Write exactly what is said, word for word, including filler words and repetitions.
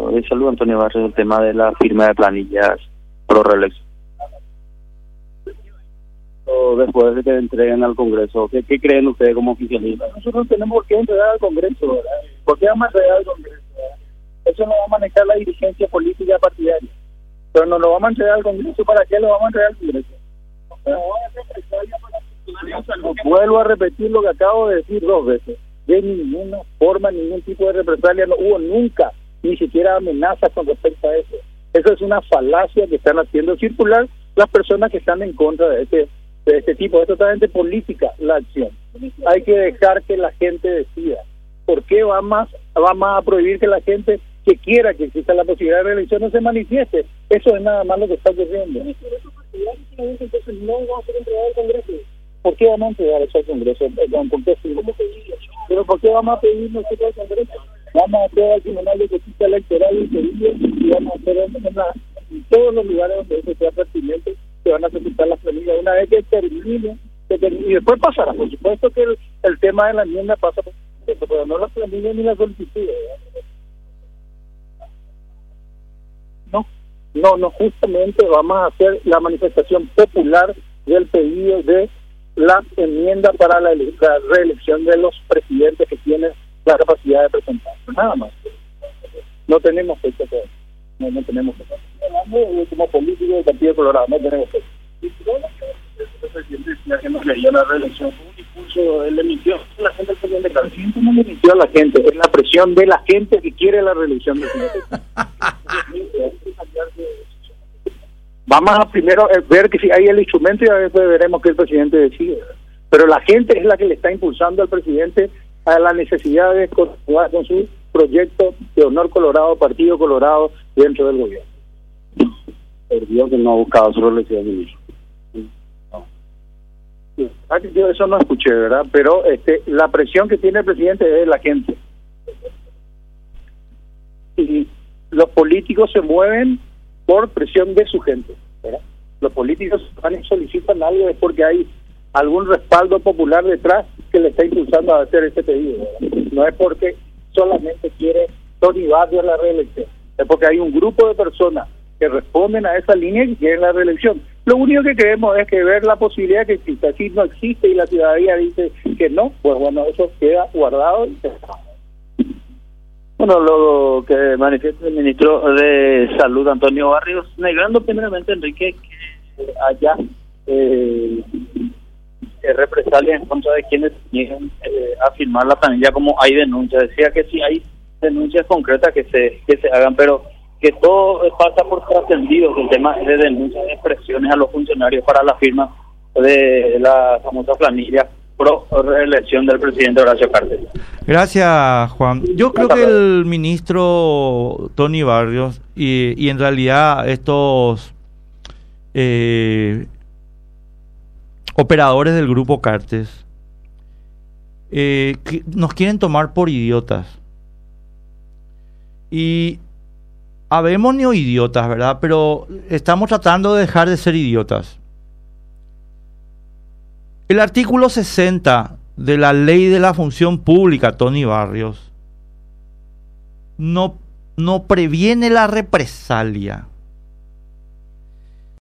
ministro de Salud, Antonio Barrios, el tema de la firma de planillas pro reelección. O después de que entreguen al Congreso, ¿qué, qué creen ustedes como oficialistas? Nosotros no tenemos por qué entregar al Congreso, ¿verdad? ¿Por qué vamos a entregar al Congreso? ¿verdad? Eso no va a manejar la dirigencia política partidaria. Pero no lo vamos a entregar al Congreso. ¿Para qué lo vamos a entregar al Congreso? No, vuelvo a repetir lo que acabo de decir dos veces. De ninguna forma, ningún tipo de represalia no hubo nunca, ni siquiera amenazas con respecto a eso. Eso es una falacia que están haciendo circular las personas que están en contra de este, de este tipo. Es totalmente política la acción. Hay que dejar que la gente decida. ¿Por qué vamos, vamos a prohibir que la gente que quiera que exista la posibilidad de reelección no se manifieste? Eso es nada más lo que está ocurriendo. Entonces no vamos a hacer entregar al Congreso. ¿Por qué vamos a entregar eso al Congreso? ¿Por qué? ¿Pero por qué vamos a pedir nosotros al Congreso? Vamos a hacer al Tribunal de Justicia Electoral y y vamos a hacer en, la, en todos los lugares donde eso sea pertinente, que van a solicitar las planillas. Una vez que termine, que termine, y después pasará. Por supuesto que el, el tema de la enmienda pasa por eso, pero no las planillas ni las solicitudes. No, no, no, justamente vamos a hacer la manifestación popular del pedido de la enmienda para la, la reelección de los presidentes que tienen la capacidad de presentar. Nada más. No tenemos fecha todavía. No, no tenemos fecha. Como político del Partido Colorado, no tenemos fecha. El presidente decía que nos leía la reelección. Fue un discurso, él le mintió. La gente, el presidente, el presidente no le mintió a la gente. Es la presión de la gente que quiere la reelección del presidente. Vamos a primero ver que si hay el instrumento y después veremos que el presidente decide. Pero la gente es la que le está impulsando al presidente a la necesidad de continuar con su proyecto de Honor Colorado, Partido Colorado, dentro del gobierno. Perdió que no ha buscado su reelección, ministro. No. Yo eso no escuché, ¿verdad? Pero este, la presión que tiene el presidente es de la gente. Y los políticos se mueven por presión de su gente, ¿verdad? Los políticos van y solicitan algo es porque hay algún respaldo popular detrás que le está impulsando a hacer este pedido, ¿verdad? No es porque solamente quiere Tony Barrios la reelección, es porque hay un grupo de personas que responden a esa línea y quieren la reelección. Lo único que queremos es que ver la posibilidad que exista. Si no existe y la ciudadanía dice que no, pues bueno, eso queda guardado y se está. Bueno, lo que manifiesta el ministro de Salud, Antonio Barrios, negando primeramente, Enrique, que haya eh, represalias en contra de quienes niegan eh, a firmar la planilla, como hay denuncias. Decía que sí hay denuncias concretas que se que se hagan, pero que todo pasa por trascendidos, el tema de denuncias, de expresiones a los funcionarios para la firma de la famosa planilla pro reelección del presidente Horacio Cartes. Gracias, Juan. Yo creo que el ministro Tony Barrios y, y en realidad estos eh, operadores del grupo Cartes eh, que nos quieren tomar por idiotas. Y habemos neoidiotas, ¿verdad? Pero estamos tratando de dejar de ser idiotas. El artículo sesenta de la Ley de la Función Pública, Tony Barrios, no, no previene la represalia.